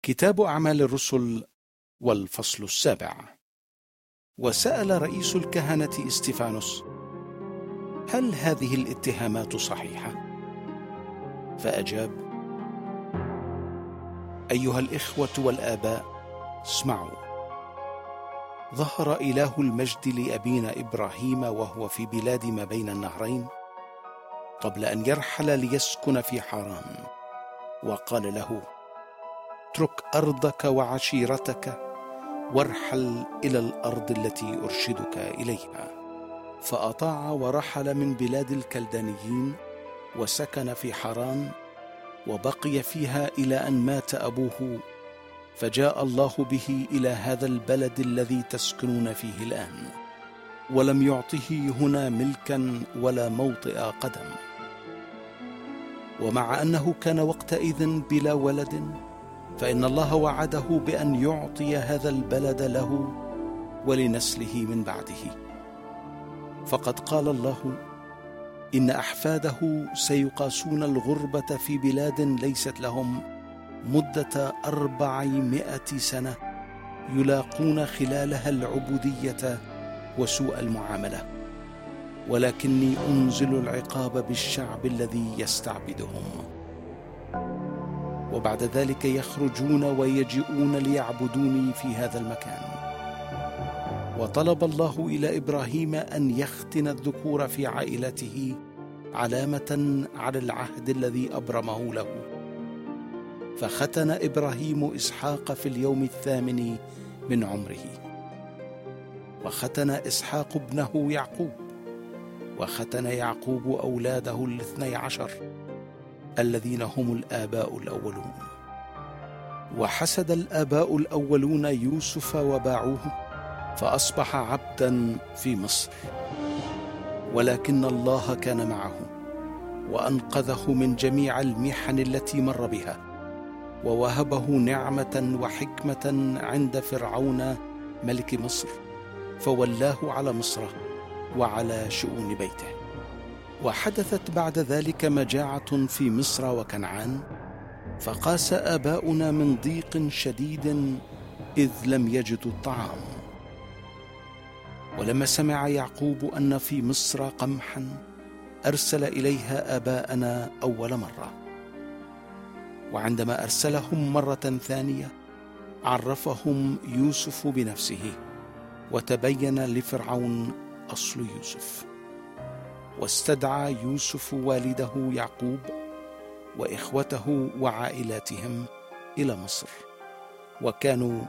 كتاب أعمال الرسل والفصل 7. وسأل رئيس الكهنة استفانوس: هل هذه الاتهامات صحيحة؟ فأجاب: أيها الإخوة والآباء، اسمعوا. ظهر إله المجد لأبينا إبراهيم وهو في بلاد ما بين النهرين قبل أن يرحل ليسكن في حران، وقال له: اترك أرضك وعشيرتك وارحل إلى الأرض التي أرشدك إليها. فأطاع ورحل من بلاد الكلدانيين وسكن في حران، وبقي فيها إلى أن مات أبوه، فجاء الله به إلى هذا البلد الذي تسكنون فيه الآن، ولم يعطه هنا ملكا ولا موطئ قدم. ومع أنه كان وقتئذ بلا ولد، فإن الله وعده بأن يعطي هذا البلد له ولنسله من بعده. فقد قال الله: إن أحفاده سيقاسون الغربة في بلاد ليست لهم مدة 400 سنة، يلاقون خلالها العبودية وسوء المعاملة، ولكني أنزل العقاب بالشعب الذي يستعبدهم. وبعد ذلك يخرجون ويجيئون ليعبدوني في هذا المكان. وطلب الله إلى إبراهيم أن يختن الذكور في عائلته علامة على العهد الذي أبرمه له. فختن إبراهيم إسحاق في اليوم 8 من عمره، وختن إسحاق ابنه يعقوب، وختن يعقوب أولاده 12 الذين هم الآباء الأولون. وحسد الآباء الأولون يوسف وباعوه، فأصبح عبدا في مصر. ولكن الله كان معه وأنقذه من جميع المحن التي مر بها، ووهبه نعمة وحكمة عند فرعون ملك مصر، فولاه على مصر وعلى شؤون بيته. وحدثت بعد ذلك مجاعة في مصر وكنعان، فقاس آباؤنا من ضيق شديد إذ لم يجدوا الطعام. ولما سمع يعقوب أن في مصر قمحا، أرسل إليها آباءنا أول مرة. وعندما أرسلهم مرة ثانية، عرفهم يوسف بنفسه، وتبين لفرعون أصل يوسف. واستدعى يوسف والده يعقوب وإخوته وعائلاتهم إلى مصر، وكانوا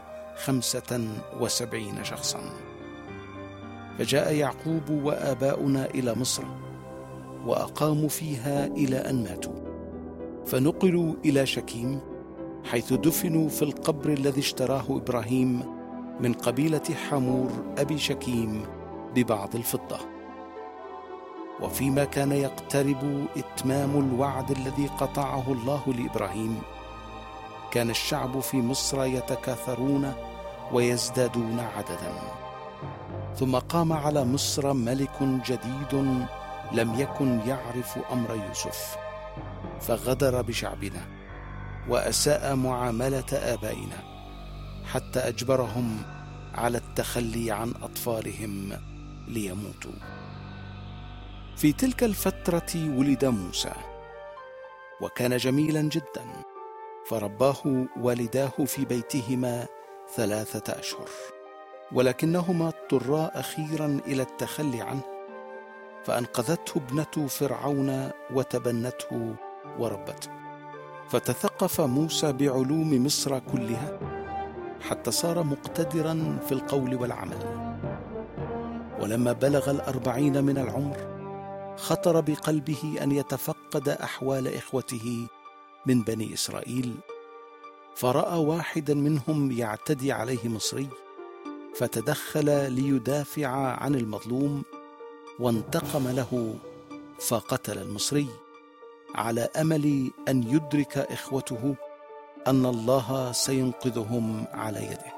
75 شخصا. فجاء يعقوب وآباؤنا إلى مصر، وأقاموا فيها إلى أن ماتوا، فنقلوا إلى شكيم، حيث دفنوا في القبر الذي اشتراه إبراهيم من قبيلة حمور أبي شكيم ببعض الفضة. وفيما كان يقترب إتمام الوعد الذي قطعه الله لإبراهيم، كان الشعب في مصر يتكاثرون ويزدادون عددا. ثم قام على مصر ملك جديد لم يكن يعرف أمر يوسف، فغدر بشعبنا وأساء معاملة آبائنا، حتى أجبرهم على التخلي عن أطفالهم ليموتوا. في تلك الفترة ولد موسى، وكان جميلا جدا، فرباه والداه في بيتهما 3 أشهر، ولكنهما اضطرا أخيرا إلى التخلي عنه، فأنقذته ابنة فرعون وتبنته وربته. فتثقف موسى بعلوم مصر كلها، حتى صار مقتدرا في القول والعمل. ولما بلغ 40 من العمر، خطر بقلبه أن يتفقد أحوال إخوته من بني إسرائيل، فرأى واحدا منهم يعتدي عليه مصري، فتدخل ليدافع عن المظلوم، وانتقم له فقتل المصري، على أمل أن يدرك إخوته أن الله سينقذهم على يده.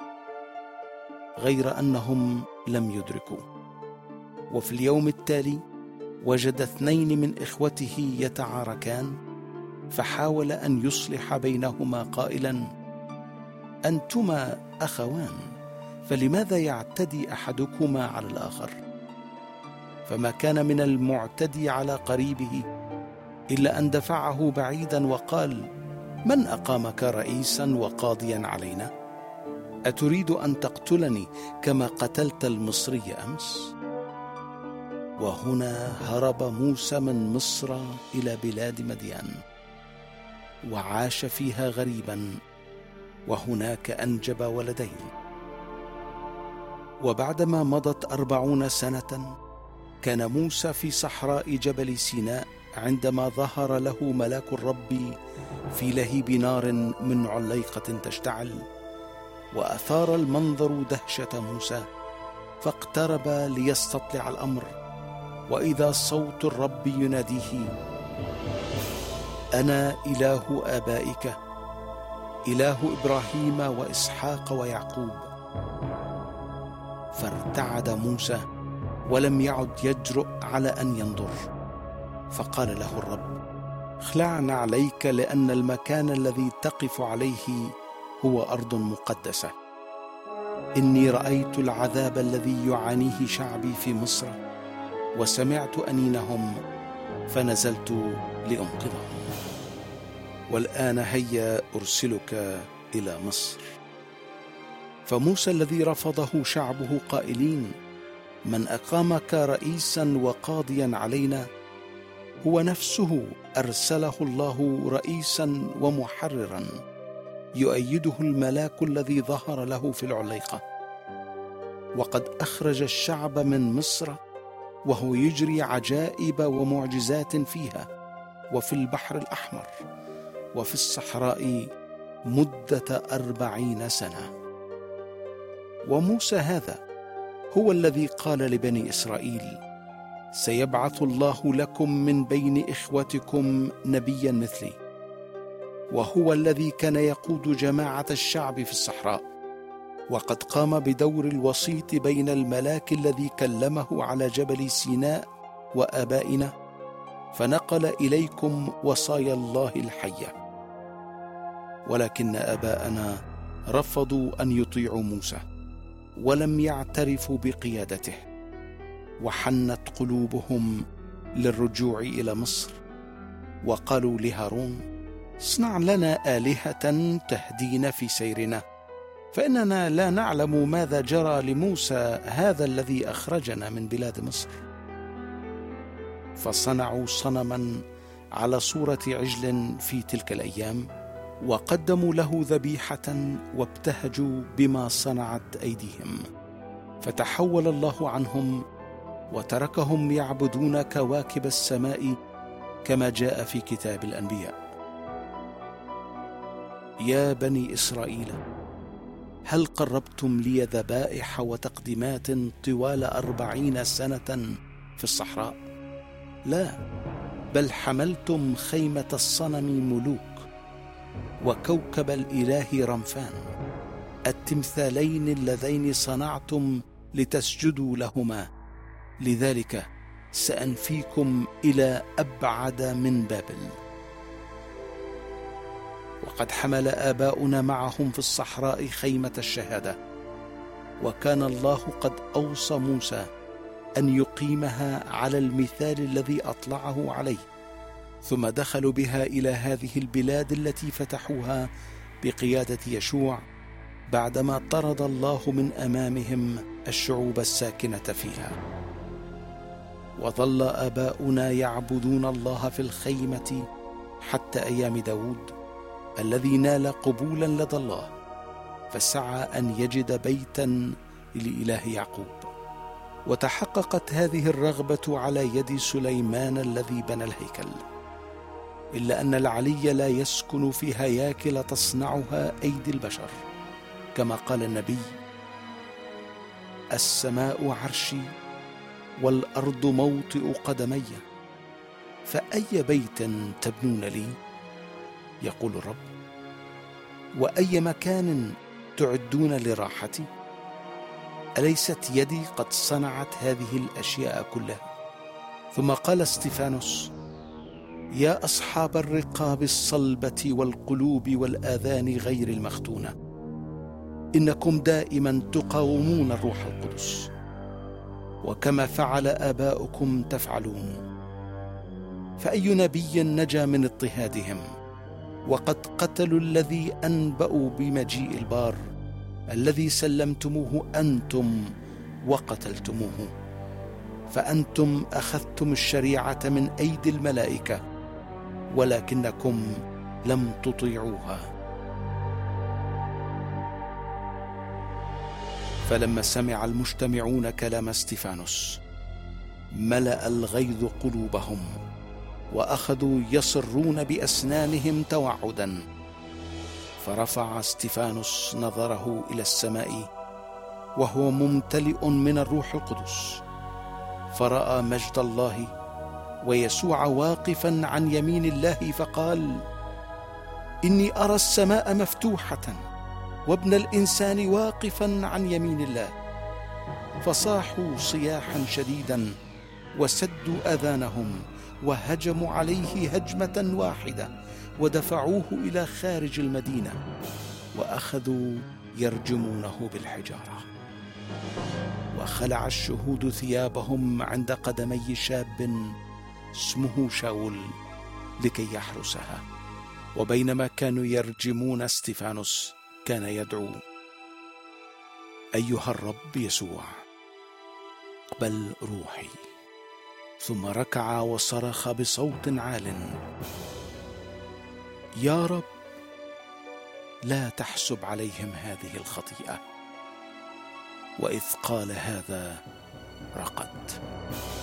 غير أنهم لم يدركوا. وفي اليوم التالي وجد 2 من إخوته يتعاركان، فحاول أن يصلح بينهما قائلا: أنتما أخوان، فلماذا يعتدي أحدكما على الآخر؟ فما كان من المعتدي على قريبه إلا أن دفعه بعيدا وقال: من أقامك رئيسا وقاضيا علينا؟ أتريد أن تقتلني كما قتلت المصري أمس؟ وهنا هرب موسى من مصر إلى بلاد مدين، وعاش فيها غريبا، وهناك أنجب ولدين. وبعدما مضت 40 سنة كان موسى في صحراء جبل سيناء عندما ظهر له ملاك الرب في لهيب نار من عليقة تشتعل، وأثار المنظر دهشة موسى، فاقترب ليستطلع الأمر، وإذا صوت الرب يناديه: أنا إله آبائك، إله إبراهيم وإسحاق ويعقوب. فارتعد موسى ولم يعد يجرؤ على أن ينظر، فقال له الرب: اخلعنا عليك، لأن المكان الذي تقف عليه هو أرض مقدسة. إني رأيت العذاب الذي يعانيه شعبي في مصر، وسمعت أنينهم، فنزلت لأنقذهم. والآن هيا أرسلك إلى مصر. فموسى الذي رفضه شعبه قائلين: من أقامك رئيسا وقاضيا علينا، هو نفسه أرسله الله رئيسا ومحررا، يؤيده الملاك الذي ظهر له في العليقة. وقد أخرج الشعب من مصر وهو يجري عجائب ومعجزات فيها، وفي البحر الأحمر، وفي الصحراء مدة 40 سنة. وموسى هذا هو الذي قال لبني إسرائيل: سيبعث الله لكم من بين إخوتكم نبيا مثلي. وهو الذي كان يقود جماعة الشعب في الصحراء، وقد قام بدور الوسيط بين الملاك الذي كلمه على جبل سيناء وآبائنا، فنقل إليكم وصايا الله الحية. ولكن آباءنا رفضوا أن يطيعوا موسى، ولم يعترفوا بقيادته، وحنت قلوبهم للرجوع إلى مصر، وقالوا لهارون: اصنع لنا آلهة تهدينا في سيرنا، فإننا لا نعلم ماذا جرى لموسى هذا الذي أخرجنا من بلاد مصر. فصنعوا صنما على صورة عجل في تلك الأيام، وقدموا له ذبيحة، وابتهجوا بما صنعت أيديهم. فتحول الله عنهم وتركهم يعبدون كواكب السماء، كما جاء في كتاب الأنبياء. يا بني إسرائيل، هل قربتم لي ذبائح وتقديمات طوال 40 سنة في الصحراء؟ لا، بل حملتم خيمة الصنم ملوك، وكوكب الإله رمفان، التمثالين اللذين صنعتم لتسجدوا لهما. لذلك سأنفيكم إلى أبعد من بابل. وقد حمل آباؤنا معهم في الصحراء خيمة الشهادة، وكان الله قد أوصى موسى أن يقيمها على المثال الذي أطلعه عليه. ثم دخلوا بها إلى هذه البلاد التي فتحوها بقيادة يشوع، بعدما طرد الله من أمامهم الشعوب الساكنة فيها. وظل آباؤنا يعبدون الله في الخيمة حتى أيام داود، الذي نال قبولا لدى الله، فسعى أن يجد بيتا لإله يعقوب. وتحققت هذه الرغبة على يد سليمان الذي بنى الهيكل، إلا أن العلي لا يسكن في هياكل تصنعها أيدي البشر، كما قال النبي: السماء عرشي والأرض موطئ قدمي، فأي بيت تبنون لي؟ يقول الرب. وأي مكان تعدون لراحتي؟ أليست يدي قد صنعت هذه الأشياء كلها؟ ثم قال استفانوس: يا أصحاب الرقاب الصلبة والقلوب والآذان غير المختونة، إنكم دائما تقاومون الروح القدس، وكما فعل آباؤكم تفعلون. فأي نبي نجا من اضطهادهم؟ وقد قتلوا الذي أنبأوا بمجيء البار، الذي سلمتموه أنتم وقتلتموه. فأنتم أخذتم الشريعة من أيدي الملائكة، ولكنكم لم تطيعوها. فلما سمع المجتمعون كلام استفانوس ملأ الغيظ قلوبهم، وأخذوا يصرون بأسنانهم توعدا. فرفع استفانوس نظره إلى السماء وهو ممتلئ من الروح القدس، فرأى مجد الله ويسوع واقفا عن يمين الله، فقال: إني أرى السماء مفتوحة وابن الإنسان واقفا عن يمين الله. فصاحوا صياحا شديدا وسدوا آذانهم وهجموا عليه هجمة واحدة، ودفعوه إلى خارج المدينة وأخذوا يرجمونه بالحجارة. وخلع الشهود ثيابهم عند قدمي شاب اسمه شاول لكي يحرسها. وبينما كانوا يرجمون استفانوس كان يدعو: أيها الرب يسوع، اقبل روحي. ثم ركع وصرخ بصوت عال: يا رب، لا تحسب عليهم هذه الخطيئة. وإذ قال هذا رقد.